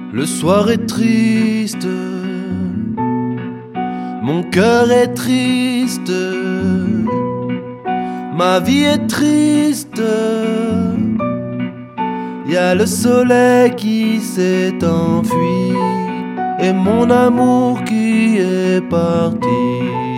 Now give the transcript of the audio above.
Le soir est triste, mon cœur est triste, ma vie est triste. Y a le soleil qui s'est enfui et mon amour qui est parti.